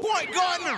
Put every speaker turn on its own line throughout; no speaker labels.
Point gun.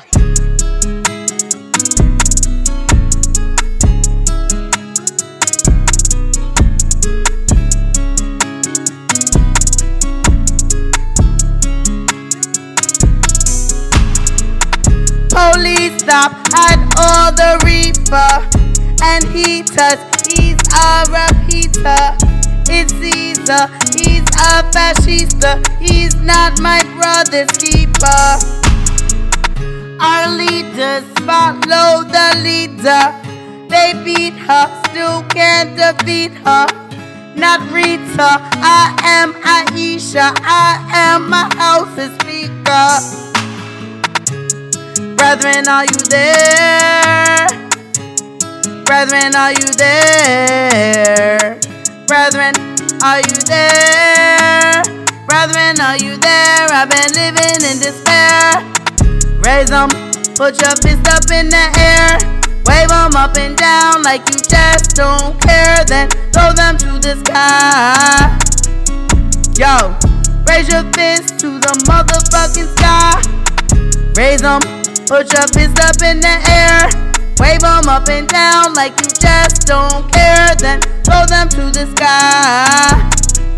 Police stop at all the reefer and heaters. He's a repeater. It's Caesar. He's a fascista. He's not my brother's keeper. Our leaders follow the leader. They beat her, still can't defeat her. Not Rita, I am Aisha. I am my house's speaker. Brethren, are you there? Brethren, are you there? Brethren, are you there? Brethren, are you there? I've been living in despair. Raise them, put your fist up in the air. Wave them up and down like you just don't care. Then throw them to the sky. Yo, raise your fist to the motherfucking sky. Raise them, put your fist up in the air. Wave them up and down like you just don't care. Then throw them to the sky.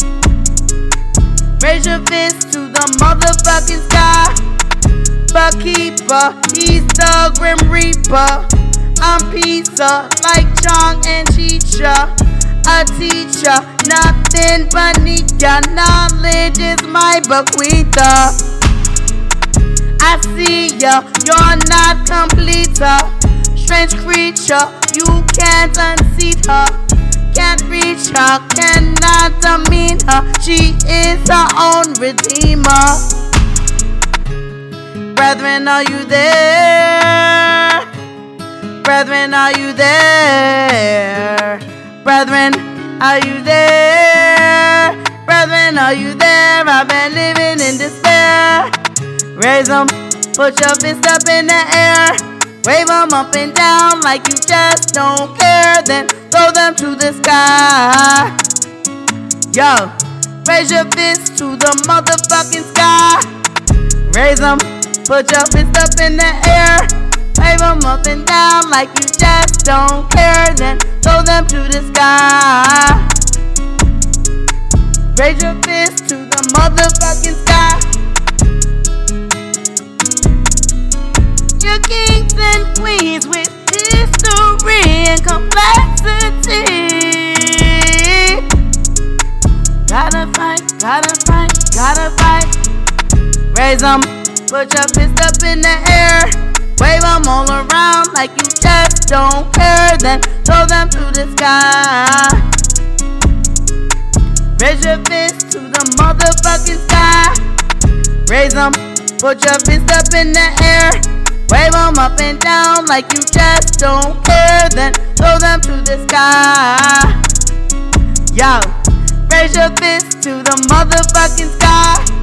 Raise your fist to the motherfucking sky. Keeper, he's the Grim Reaper. I'm pizza like Chong and Chicha. A teacher, nothing but Nika. Knowledge is my bequeather. I see ya, you're not complete. Strange creature, you can't unseat her. Can't reach her, cannot demean her. She is her own redeemer. Brethren, are you there? Brethren, are you there? Brethren, are you there? Brethren, are you there? I've been living in despair. Raise them, put your fist up in the air. Wave them up and down like you just don't care. Then throw them to the sky. Yo, raise your fist to the motherfucking sky. Raise them, put your fist up in the air. Wave them up and down like you just don't care. Then throw them to the sky. Raise your fist to the motherfucking sky. Your kings and queens with history and complexity. Gotta fight, gotta fight, gotta fight. Raise them, put your fist up in the air. Wave them all around like you just don't care. Then throw them to the sky. Raise your fist to the motherfucking sky. Raise them, put your fist up in the air. Wave them up and down like you just don't care. Then throw them to the sky. Yo, raise your fist to the motherfucking sky.